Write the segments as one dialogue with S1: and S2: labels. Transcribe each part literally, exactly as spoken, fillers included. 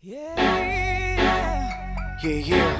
S1: Yeah, yeah, yeah.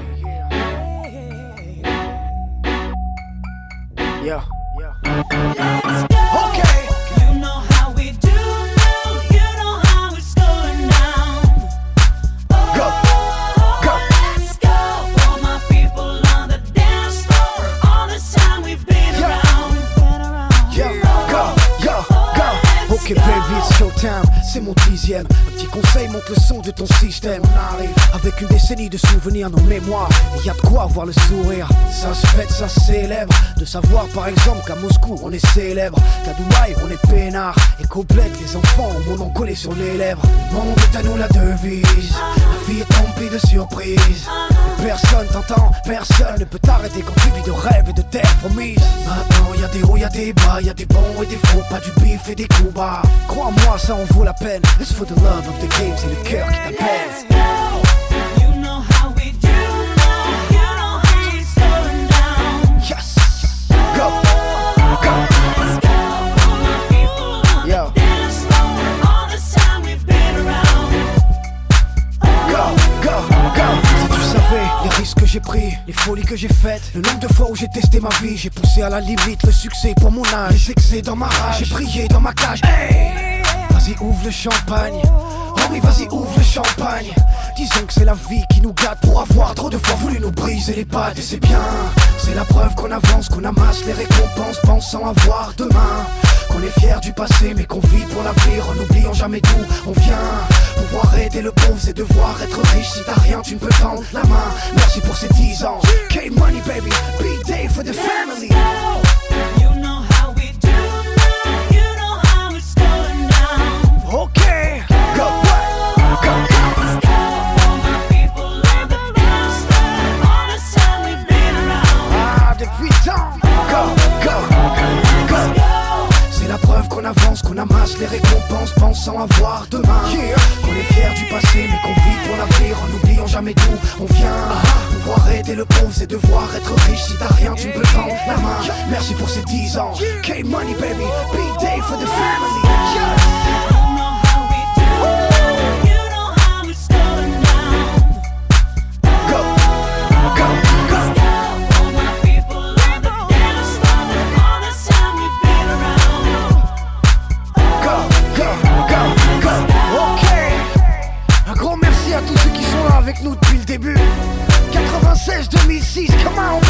S1: Yeah, yeah.
S2: Let's go.
S1: Okay.
S2: You know how we do now. You know how it's going down. Oh,
S1: Go, go.
S2: let's go. For my people on the dance floor. All the time we've been
S1: Yeah.
S2: around. Been around.
S1: Yeah, go, go, go. Ok baby, it's showtime, c'est mon dixième. Un petit conseil, monte le son de ton système. On arrive avec une décennie de souvenirs, nos mémoires. Et y a de quoi avoir le sourire. Ça se fête, ça se célèbre. De savoir par exemple qu'à Moscou on est célèbre, qu'à Dubaï on est peinard, et qu'au bled les enfants ont mon nom collé sur les lèvres. Le monde est à nous la devise. La vie est remplie de surprises. Et personne t'entend, personne ne peut t'arrêter quand tu vis de rêves et de terres promises. Maintenant y'a des hauts, y'a des bas, y'a des bons et des faux, pas du bif et des coups bas. Crois-moi, ça en vaut la peine. It's for the love of the game, c'est le cœur qui
S2: Let's
S1: t'appelle.
S2: go. You know how we do now. You know how it's going down.
S1: Yes, go, go.
S2: Let's go. For my people on
S1: Yo.
S2: the dance floor. All the time we've been around.
S1: Go, go, go. Si tu savais les risques que j'ai pris, les folies que j'ai faites, le nombre de fois où j'ai testé ma vie, j'ai poussé à la limite le succès pour mon âge, les excès dans ma rage, j'ai brillé dans ma cage. Hey, vas-y ouvre le champagne. Oh oui, vas-y ouvre le champagne. Disons que c'est la vie qui nous gâte pour avoir trop de fois voulu nous briser les pattes. Et c'est bien, c'est la preuve qu'on avance, qu'on amasse les récompenses pensant avoir demain. Qu'on est fier du passé mais qu'on vit pour l'avenir en n'oubliant jamais d'où on vient. Pouvoir aider le pauvre c'est devoir être riche. Si t'as rien tu ne peux tendre la main. Merci pour ces dix ans. K-Money baby, big day for the family.
S2: You know how we do now. You know how it's going down.
S1: Ok, go, go, go.
S2: Let's go. For my people on the dance floor. All the time we've been around.
S1: Ah, depuis tant. Go, go, go.
S2: Let's go.
S1: C'est la preuve qu'on avance, qu'on amasse les récompenses pensant avoir demain. Yeah. Qu'on est fier du passé mais qu'on vit pour l'avenir en n'oubliant jamais d'où on vient. uh-huh. Pouvoir aider le pauvre c'est devoir être riche. Si t'as rien tu ne peux tendre la main. Merci pour ces dix ans. K-Money baby, big day for the family. Yeah.
S2: You know how we do now. You know how it's going down.
S1: Go, go, go.
S2: Let's go. For my people on the dance floor. All the time we've been around.
S1: Go, go, go, go. Ok. Un gros merci à tous ceux qui sont là avec nous depuis le début. quatre-vingt-seize deux mille six, come on